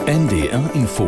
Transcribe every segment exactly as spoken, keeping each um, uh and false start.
N D R Info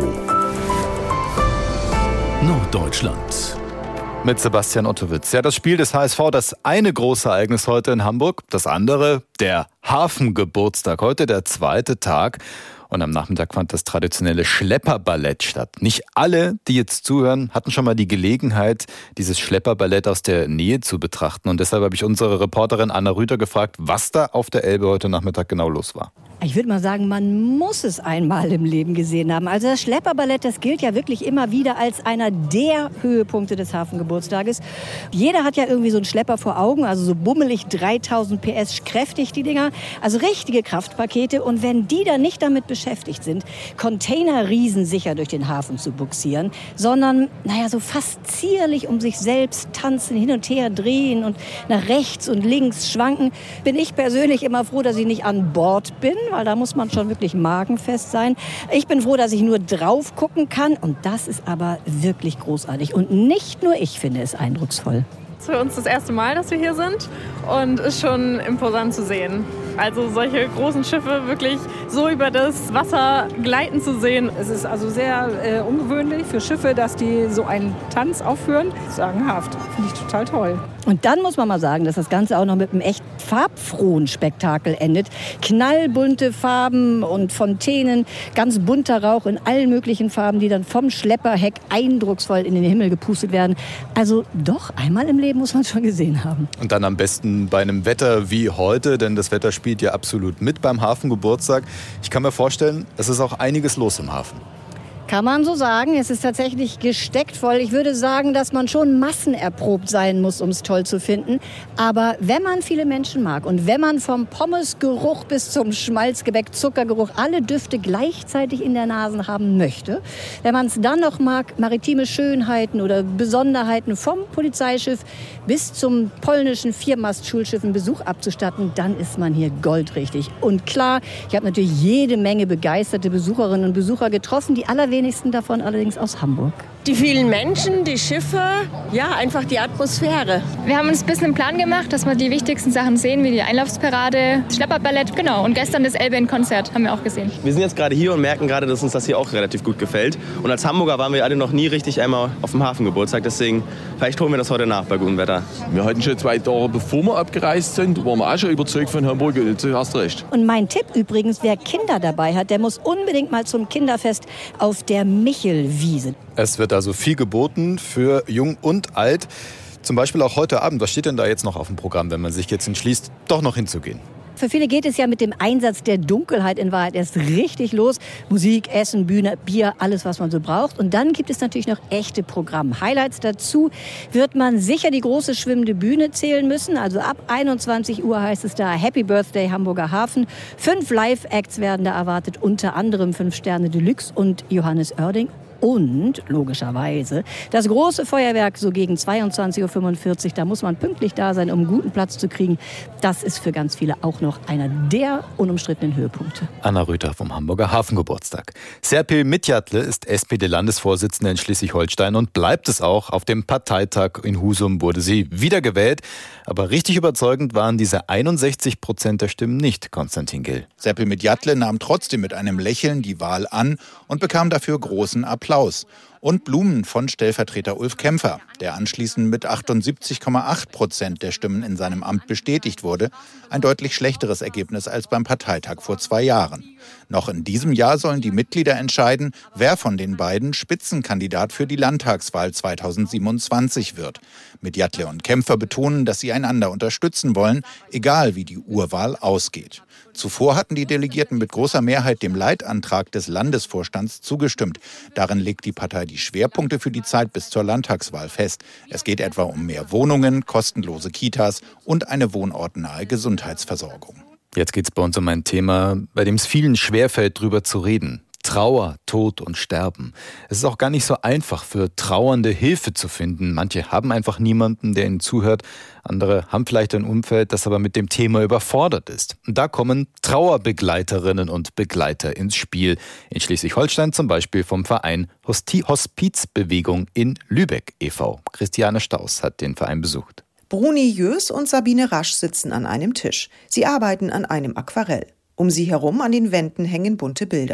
Norddeutschland mit Sebastian Ottowitz. Ja, das Spiel des H S V, das eine große Ereignis heute in Hamburg, das andere der Hafengeburtstag, heute der zweite Tag. Und am Nachmittag fand das traditionelle Schlepperballett statt. Nicht alle, die jetzt zuhören, hatten schon mal die Gelegenheit, dieses Schlepperballett aus der Nähe zu betrachten. Und deshalb habe ich unsere Reporterin Anna Rüther gefragt, was da auf der Elbe heute Nachmittag genau los war. Ich würde mal sagen, man muss es einmal im Leben gesehen haben. Also das Schlepperballett, das gilt ja wirklich immer wieder als einer der Höhepunkte des Hafengeburtstages. Jeder hat ja irgendwie so einen Schlepper vor Augen, also so bummelig dreitausend P S kräftig die Dinger. Also richtige Kraftpakete. Und wenn die dann nicht damit beschäftigt sind, Container riesensicher durch den Hafen zu buxieren, sondern, naja, so fast zierlich um sich selbst tanzen, hin und her drehen und nach rechts und links schwanken, bin ich persönlich immer froh, dass ich nicht an Bord bin, weil da muss man schon wirklich magenfest sein. Ich bin froh, dass ich nur drauf gucken kann und das ist aber wirklich großartig. Und nicht nur ich finde es eindrucksvoll. Es ist für uns das erste Mal, dass wir hier sind und ist schon imposant zu sehen. Also solche großen Schiffe wirklich so über das Wasser gleiten zu sehen. Es ist also sehr äh, ungewöhnlich für Schiffe, dass die so einen Tanz aufführen. Sagenhaft. Finde ich total toll. Und dann muss man mal sagen, dass das Ganze auch noch mit einem echt farbfrohen Spektakel endet. Knallbunte Farben und Fontänen, ganz bunter Rauch in allen möglichen Farben, die dann vom Schlepperheck eindrucksvoll in den Himmel gepustet werden. Also doch, einmal im Leben muss man es schon gesehen haben. Und dann am besten bei einem Wetter wie heute, denn das Wetter spielt ja absolut mit beim Hafengeburtstag. Ich kann mir vorstellen, es ist auch einiges los im Hafen. Kann man so sagen. Es ist tatsächlich gesteckt voll. Ich würde sagen, dass man schon massenerprobt sein muss, um es toll zu finden. Aber wenn man viele Menschen mag und wenn man vom Pommesgeruch bis zum Schmalzgebäck, Zuckergeruch alle Düfte gleichzeitig in der Nase haben möchte, wenn man es dann noch mag, maritime Schönheiten oder Besonderheiten vom Polizeischiff bis zum polnischen Viermast-Schulschiff einen Besuch abzustatten, dann ist man hier goldrichtig. Und klar, ich habe natürlich jede Menge begeisterte Besucherinnen und Besucher getroffen, die allerwenigsten wenigsten davon allerdings aus Hamburg. Die vielen Menschen, die Schiffe, ja, einfach die Atmosphäre. Wir haben uns ein bisschen einen Plan gemacht, dass wir die wichtigsten Sachen sehen, wie die Einlaufsparade, das Schlepperballett, genau. Und gestern das Elbe-in-Konzert haben wir auch gesehen. Wir sind jetzt gerade hier und merken gerade, dass uns das hier auch relativ gut gefällt. Und als Hamburger waren wir alle noch nie richtig einmal auf dem Hafengeburtstag. Deswegen, vielleicht holen wir das heute nach bei gutem Wetter. Wir hatten schon zwei Tage, bevor wir abgereist sind, waren wir auch schon überzeugt von Hamburg. Du hast recht. Und mein Tipp übrigens, wer Kinder dabei hat, der muss unbedingt mal zum Kinderfest auf der Michelwiese. Es wird also viel geboten für Jung und Alt. Zum Beispiel auch heute Abend. Was steht denn da jetzt noch auf dem Programm, wenn man sich jetzt entschließt, doch noch hinzugehen? Für viele geht es ja mit dem Einsatz der Dunkelheit in Wahrheit erst richtig los. Musik, Essen, Bühne, Bier, alles, was man so braucht. Und dann gibt es natürlich noch echte Programm-Highlights. Dazu wird man sicher die große schwimmende Bühne zählen müssen. Also ab einundzwanzig Uhr heißt es da Happy Birthday Hamburger Hafen. Fünf Live-Acts werden da erwartet, unter anderem Fünf Sterne Deluxe und Johannes Oerding. Und, logischerweise, das große Feuerwerk so gegen zweiundzwanzig Uhr fünfundvierzig. Da muss man pünktlich da sein, um einen guten Platz zu kriegen. Das ist für ganz viele auch noch einer der unumstrittenen Höhepunkte. Anna Rüther vom Hamburger Hafengeburtstag. Serpil Mitjatle ist S P D-Landesvorsitzende in Schleswig-Holstein und bleibt es auch. Auf dem Parteitag in Husum wurde sie wiedergewählt. Aber richtig überzeugend waren diese einundsechzig Prozent der Stimmen nicht, Konstantin Gill. Serpil Mitjatle nahm trotzdem mit einem Lächeln die Wahl an und bekam dafür großen Applaus. Applaus und Blumen von Stellvertreter Ulf Kämpfer, der anschließend mit achtundsiebzig Komma acht Prozent der Stimmen in seinem Amt bestätigt wurde. Ein deutlich schlechteres Ergebnis als beim Parteitag vor zwei Jahren. Noch in diesem Jahr sollen die Mitglieder entscheiden, wer von den beiden Spitzenkandidat für die Landtagswahl zweitausendsiebenundzwanzig wird. Mitjatle und Kämpfer betonen, dass sie einander unterstützen wollen, egal wie die Urwahl ausgeht. Zuvor hatten die Delegierten mit großer Mehrheit dem Leitantrag des Landesvorstands zugestimmt. Darin legt die Partei die Schwerpunkte für die Zeit bis zur Landtagswahl fest. Es geht etwa um mehr Wohnungen, kostenlose Kitas und eine wohnortnahe Gesundheitsversorgung. Jetzt geht es bei uns um ein Thema, bei dem es vielen schwerfällt, drüber zu reden. Trauer, Tod und Sterben. Es ist auch gar nicht so einfach für Trauernde Hilfe zu finden. Manche haben einfach niemanden, der ihnen zuhört. Andere haben vielleicht ein Umfeld, das aber mit dem Thema überfordert ist. Und da kommen Trauerbegleiterinnen und Begleiter ins Spiel. In Schleswig-Holstein zum Beispiel vom Verein Hospizbewegung in Lübeck e V Christiane Staus hat den Verein besucht. Bruni Jös und Sabine Rasch sitzen an einem Tisch. Sie arbeiten an einem Aquarell. Um sie herum an den Wänden hängen bunte Bilder.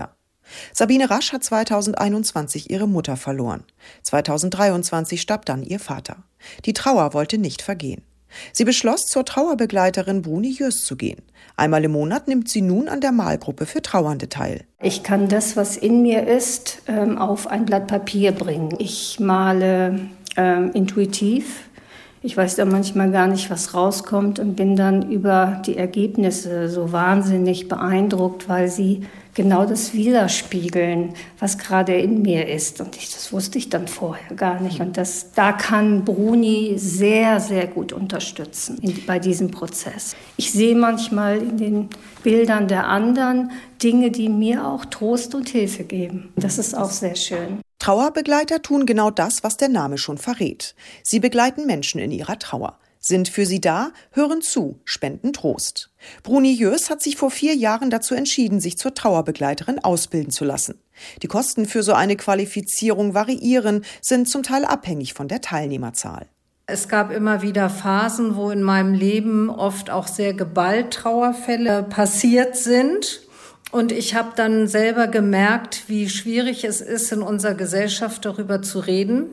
Sabine Rasch hat zweitausendeinundzwanzig ihre Mutter verloren. zweitausenddreiundzwanzig starb dann ihr Vater. Die Trauer wollte nicht vergehen. Sie beschloss, zur Trauerbegleiterin Bruni Jös zu gehen. Einmal im Monat nimmt sie nun an der Malgruppe für Trauernde teil. Ich kann das, was in mir ist, auf ein Blatt Papier bringen. Ich male ähm, intuitiv. Ich weiß da manchmal gar nicht, was rauskommt und bin dann über die Ergebnisse so wahnsinnig beeindruckt, weil sie genau das widerspiegeln, was gerade in mir ist. Und ich, das wusste ich dann vorher gar nicht. Und das, da kann Bruni sehr, sehr gut unterstützen in, bei diesem Prozess. Ich sehe manchmal in den Bildern der anderen Dinge, die mir auch Trost und Hilfe geben. Das ist auch sehr schön. Trauerbegleiter tun genau das, was der Name schon verrät. Sie begleiten Menschen in ihrer Trauer, sind für sie da, hören zu, spenden Trost. Bruni Jös hat sich vor vier Jahren dazu entschieden, sich zur Trauerbegleiterin ausbilden zu lassen. Die Kosten für so eine Qualifizierung variieren, sind zum Teil abhängig von der Teilnehmerzahl. Es gab immer wieder Phasen, wo in meinem Leben oft auch sehr geballt Trauerfälle passiert sind. Und ich habe dann selber gemerkt, wie schwierig es ist, in unserer Gesellschaft darüber zu reden,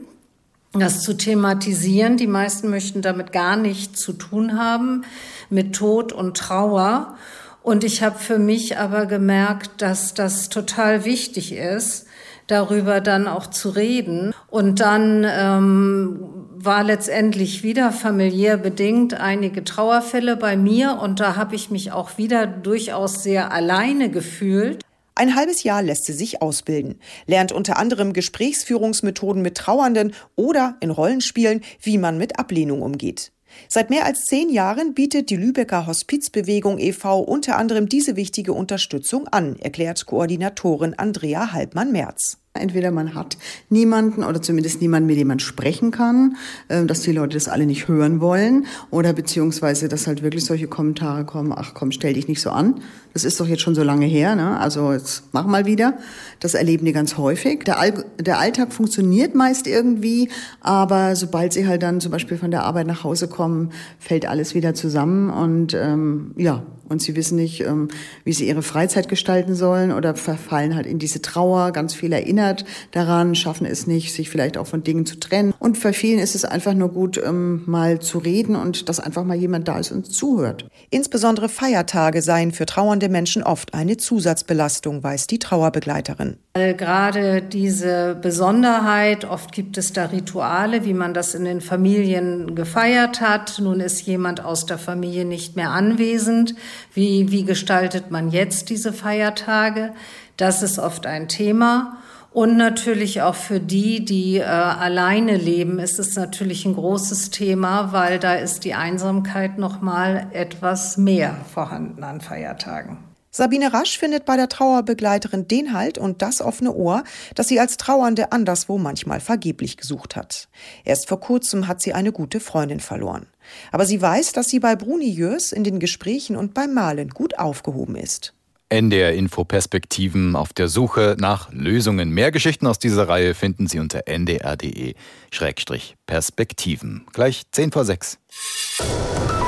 das zu thematisieren. Die meisten möchten damit gar nichts zu tun haben, mit Tod und Trauer. Und ich habe für mich aber gemerkt, dass das total wichtig ist, darüber dann auch zu reden. Und dann ähm, war letztendlich wieder familiär bedingt einige Trauerfälle bei mir. Und da habe ich mich auch wieder durchaus sehr alleine gefühlt. Ein halbes Jahr lässt sie sich ausbilden, lernt unter anderem Gesprächsführungsmethoden mit Trauernden oder in Rollenspielen, wie man mit Ablehnung umgeht. Seit mehr als zehn Jahren bietet die Lübecker Hospizbewegung e V unter anderem diese wichtige Unterstützung an, erklärt Koordinatorin Andrea Halbmann-Merz. Entweder man hat niemanden oder zumindest niemanden, mit dem man sprechen kann, dass die Leute das alle nicht hören wollen oder beziehungsweise, dass halt wirklich solche Kommentare kommen, ach komm, stell dich nicht so an, das ist doch jetzt schon so lange her, ne? Also jetzt mach mal wieder. Das erleben die ganz häufig. Der, All- der Alltag funktioniert meist irgendwie, aber sobald sie halt dann zum Beispiel von der Arbeit nach Hause kommen, fällt alles wieder zusammen und ähm, ja, und sie wissen nicht, ähm, wie sie ihre Freizeit gestalten sollen oder verfallen halt in diese Trauer, ganz viel erinnert daran, schaffen es nicht, sich vielleicht auch von Dingen zu trennen. Und für vielen ist es einfach nur gut, ähm, mal zu reden und dass einfach mal jemand da ist und zuhört. Insbesondere Feiertage seien für trauernde Menschen oft eine Zusatzbelastung, weiß die Trauerbegleiterin. Gerade diese Besonderheit, oft gibt es da Rituale, wie man das in den Familien gefeiert hat. Nun ist jemand aus der Familie nicht mehr anwesend. Wie, wie gestaltet man jetzt diese Feiertage? Das ist oft ein Thema. Und natürlich auch für die, die äh, alleine leben, ist es natürlich ein großes Thema, weil da ist die Einsamkeit noch mal etwas mehr vorhanden an Feiertagen. Sabine Rasch findet bei der Trauerbegleiterin den Halt und das offene Ohr, das sie als Trauernde anderswo manchmal vergeblich gesucht hat. Erst vor kurzem hat sie eine gute Freundin verloren. Aber sie weiß, dass sie bei Bruni Jös in den Gesprächen und beim Malen gut aufgehoben ist. N D R Info Perspektiven auf der Suche nach Lösungen. Mehr Geschichten aus dieser Reihe finden Sie unter n d r punkt d e Schrägstrich Perspektiven. Gleich zehn vor sechs.